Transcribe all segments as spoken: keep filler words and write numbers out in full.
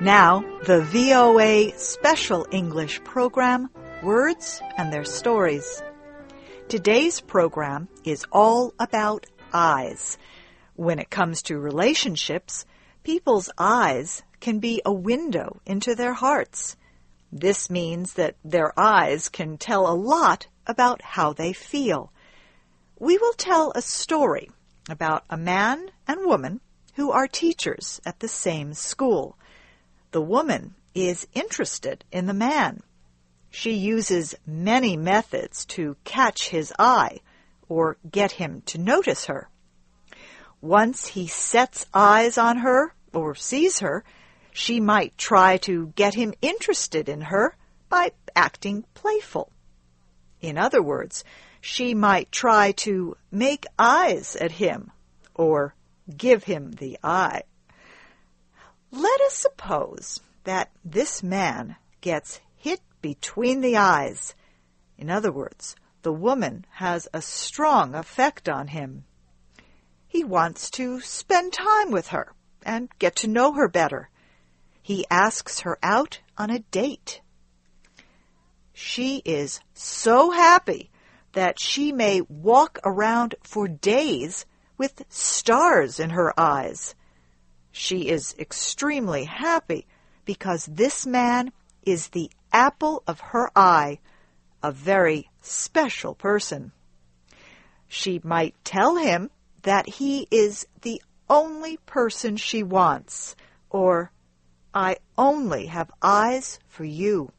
Now, the V O A Special English program, Words and Their Stories. Today's program is all about eyes. When it comes to relationships, people's eyes can be a window into their hearts. This means that their eyes can tell a lot about how they feel. We will tell a story about a man and woman who are teachers at the same school. The woman is interested in the man. She uses many methods to catch his eye or get him to notice her. Once he sets eyes on her or sees her, she might try to get him interested in her by acting playful. In other words, she might try to make eyes at him or give him the eye. Let us suppose that this man gets hit between the eyes. In other words, the woman has a strong effect on him. He wants to spend time with her and get to know her better. He asks her out on a date. She is so happy that she may walk around for days with stars in her eyes. She is extremely happy because this man is the apple of her eye, a very special person. She might tell him that he is the only person she wants, or, I only have eyes for you.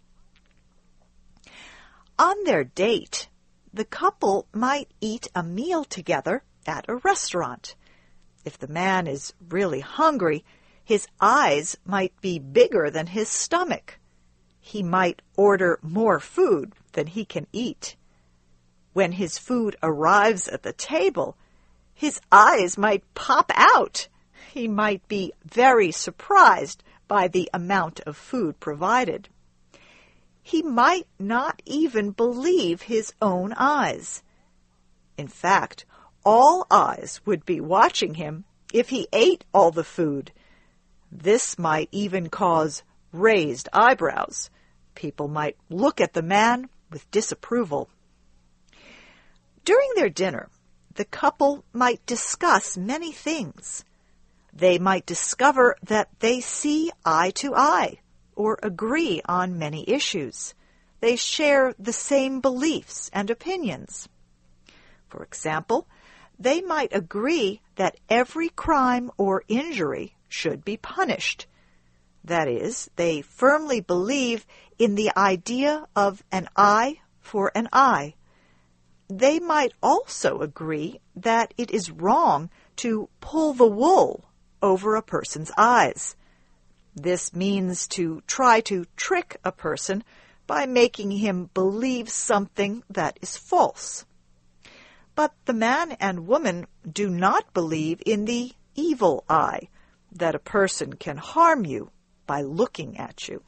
On their date, the couple might eat a meal together at a restaurant. If the man is really hungry, his eyes might be bigger than his stomach. He might order more food than he can eat. When his food arrives at the table, his eyes might pop out. He might be very surprised by the amount of food provided. He might not even believe his own eyes. In fact, all eyes would be watching him if he ate all the food. This might even cause raised eyebrows. People might look at the man with disapproval. During their dinner, the couple might discuss many things. They might discover that they see eye to eye or agree on many issues. They share the same beliefs and opinions. For example, they might agree that every crime or injury should be punished. That is, they firmly believe in the idea of an eye for an eye. They might also agree that it is wrong to pull the wool over a person's eyes. This means to try to trick a person by making him believe something that is false. But the man and woman do not believe in the evil eye, that a person can harm you by looking at you.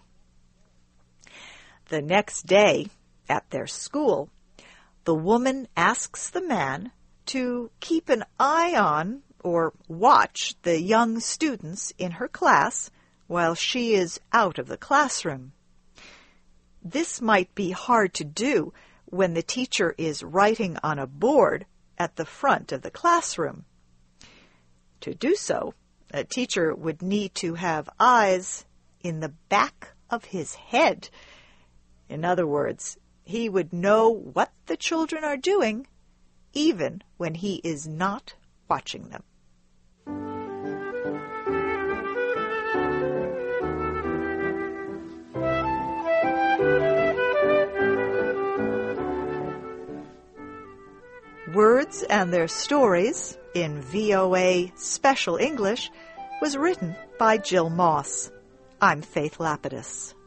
The next day, at their school, the woman asks the man to keep an eye on or watch the young students in her class while she is out of the classroom. This might be hard to do when the teacher is writing on a board at the front of the classroom. To do so, a teacher would need to have eyes in the back of his head. In other words, he would know what the children are doing, even when he is not watching them. Words and Their Stories in V O A Special English was written by Jill Moss. I'm Faith Lapidus.